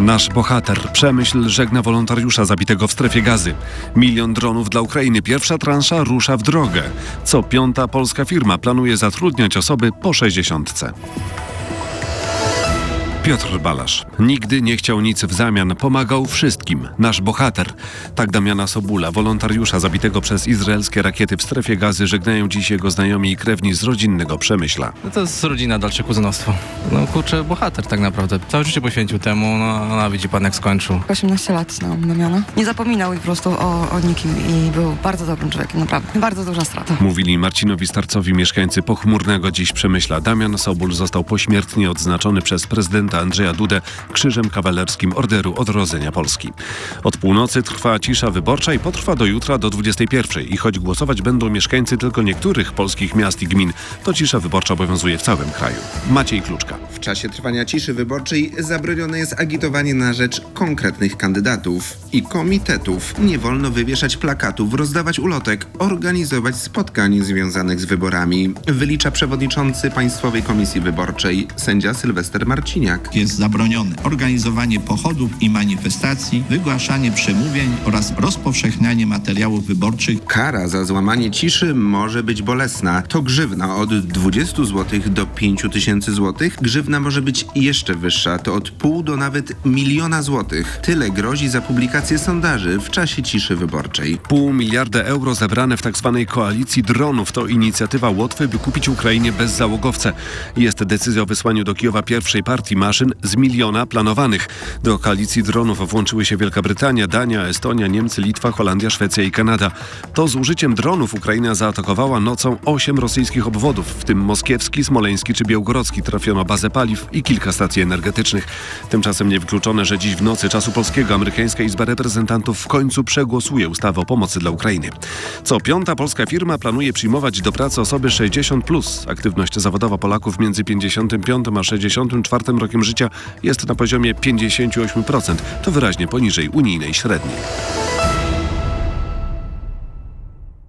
Nasz bohater Przemyśl żegna wolontariusza zabitego w strefie Gazy. 1 000 000 dronów dla Ukrainy. Pierwsza transza rusza w drogę. Co 5. polska firma planuje zatrudniać osoby po 60. Piotr Balasz. Nigdy nie chciał nic w zamian, pomagał wszystkim. Nasz bohater. Tak Damiana Sobula, wolontariusza zabitego przez izraelskie rakiety w strefie Gazy, żegnają dziś jego znajomi i krewni z rodzinnego Przemyśla. To jest rodzina, dalsze kuzynostwo. Bohater tak naprawdę. Całe życie poświęcił temu, a widzi pan jak skończył. 18 lat znałam Damiana. Nie zapominał po prostu o nikim i był bardzo dobrym człowiekiem, naprawdę. Bardzo duża strata. Mówili Marcinowi Starcowi mieszkańcy pochmurnego dziś Przemyśla. Damian Sobul został pośmiertnie odznaczony przez prezydenta Andrzeja Dudę Krzyżem Kawalerskim Orderu Odrodzenia Polski. Od północy trwa cisza wyborcza i potrwa do jutra do 21. I choć głosować będą mieszkańcy tylko niektórych polskich miast i gmin, to cisza wyborcza obowiązuje w całym kraju. Maciej Kluczka. W czasie trwania ciszy wyborczej zabronione jest agitowanie na rzecz konkretnych kandydatów i komitetów. Nie wolno wywieszać plakatów, rozdawać ulotek, organizować spotkań związanych z wyborami, wylicza przewodniczący Państwowej Komisji Wyborczej, sędzia Sylwester Marciniak. Jest zabronione organizowanie pochodów i manifestacji, wygłaszanie przemówień oraz rozpowszechnianie materiałów wyborczych. Kara za złamanie ciszy może być bolesna. To grzywna od 20 zł do 5 000 zł. Grzywna może być jeszcze wyższa, to od 0,5 do nawet 1 000 000 złotych. Tyle grozi za publikację sondaży w czasie ciszy wyborczej. 0,5 miliarda euro zebrane w tzw. koalicji dronów to inicjatywa Łotwy, by kupić Ukrainie bezzałogowce. Jest decyzja o wysłaniu do Kijowa pierwszej partii maszyn z 1 000 000 planowanych. Do koalicji dronów włączyły się Wielka Brytania, Dania, Estonia, Niemcy, Litwa, Holandia, Szwecja i Kanada. To z użyciem dronów Ukraina zaatakowała nocą 8 rosyjskich obwodów, w tym moskiewski, smoleński czy białgorodzki. Trafiono bazę paliw i kilka stacji energetycznych. Tymczasem niewykluczone, że dziś w nocy czasu polskiego amerykańska Izba Reprezentantów w końcu przegłosuje ustawę o pomocy dla Ukrainy. Co 5. polska firma planuje przyjmować do pracy osoby 60+. Aktywność zawodowa Polaków między 55 a 64 rokiem życia jest na poziomie 58%. To wyraźnie poniżej unijnej średniej.